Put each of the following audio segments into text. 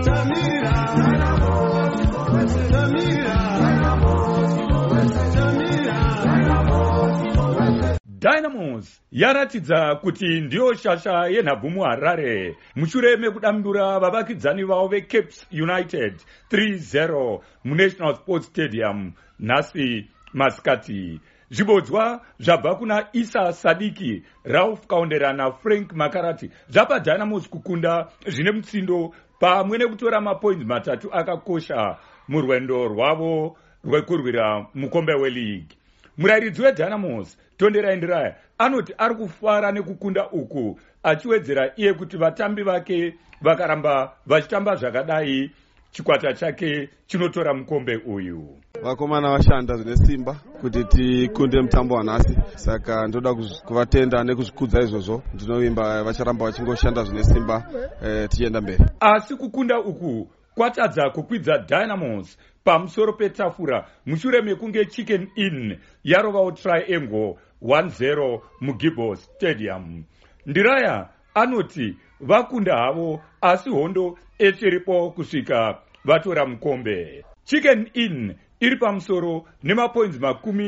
Dynamos yaratidza kuti ndiyo shasha yenhabvu muHarare mushure mekudambura vavakidzani vavo veCapes United 3-0 muNational Sports Stadium nhasi masikati. Zvibodzwa zvabva kuna Isa Sadiki, Ralph Kaundera naFrank Makarati zvapa Dynamos kukunda zvine mutsindo pamwe nekutora mapoints matatu akakosha murwendo rwavo rwekurwira mukombe weLeague. Murairidzi weDynamos Tonderai Ndiraya anoti ari kufara nekukunda uku, achiwedzera iye kuti vatambi vake vakaramba vachitamba zvakadai chikwata chake chinotora mukombe uyu. Vakomana vashanda zvine simba kuti tikunde mutambo wanhasi, saka ndoda kuvatenda nekuzvikudza izvozvo. Ndinovimba vacharamba vachingoshanda zvine simba tichienda mberi. Asi kukunda uku kwatadza kukwidza Dynamos pamusoro petafura mushure mekunge Chicken Inn yarovawo Triangle 1-0 muGibbon Stadium. Ndiraya anoti vakunda havo asi hondo echiripo kusvika vatora mukombe. Chicken Inn iri pamusoro nemapoints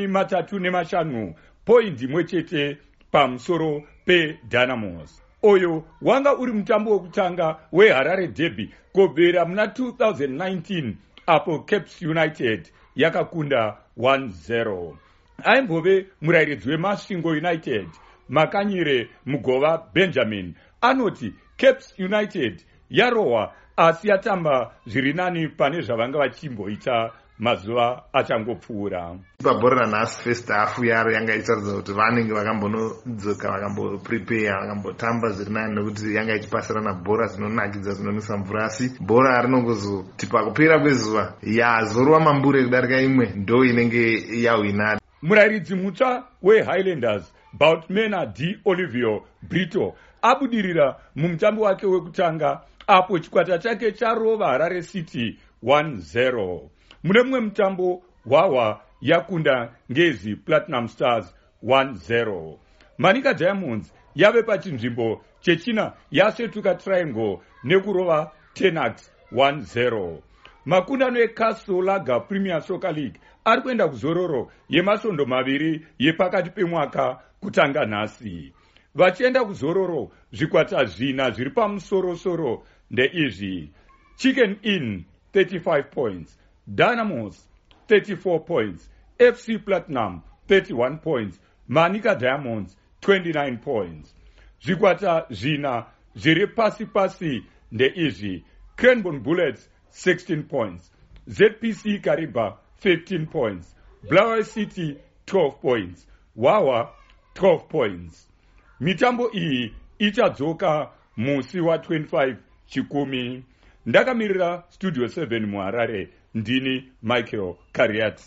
35, point imwe chete pamusoro peDynamos. Oyo wanga uri mutambo wekutanga weHarare Derby kubvira muna 2019 apo Capes United yakakunda 1-0. Aimbove murairidzi weMasvingo United Makanyire Mugova Benjamin anoti Capes United yarohwa asi yatamba zviri nani pane zvavanga vachimboita mazuva achangopfuura. Pabhora nhasi first half yaro yanga ichiratidza kuti vanenge vakambonodzoka, vakamboprepare, vakambotamba zviri nani nekuti yanga ichipasirana bhora dzinonakidza dzinonwisa mvura, asi bhora rinongozoti pakupera kwezuva yazorova mambure kudarika imwe ndo inenge yahwina. Murairidzi mutsva weHighlanders Boutmena D. Olivio Brito abudirira mumutambo wake wekutanga apo chikwata chake charova Harare City 1-0. Mune mumwe mutambo Hwawa yakunda Ngezi Platinum Stars 1-0. Manika Diamonds yave pachinzvimbo chechina yasetuka Triangle nekurova Tenax 1-0. Makundano eCastle Lager Premier Soccer League ari kuenda kuzororo yemasvondo maviri yepakati pemwaka kutanga nhasi. Vachienda kuzororo zvikwata zvina zviri pamusoro-soro ndeizvi: Chicken Inn 35 points, Dynamos 34 points, FC Platinum 31 points, Manika Diamonds 29 points. Zvikwata zvina zviri pasi ndeizvi: Cranbourne Bullets 16 points, ZPC Kariba 15 points, Blair City 12 points, Wawa 12 points. Mitambo iyi ichadzoka musi wa25 chikumi. Ndakamirira Studio 7 muHarare, ndini Michael Kariat.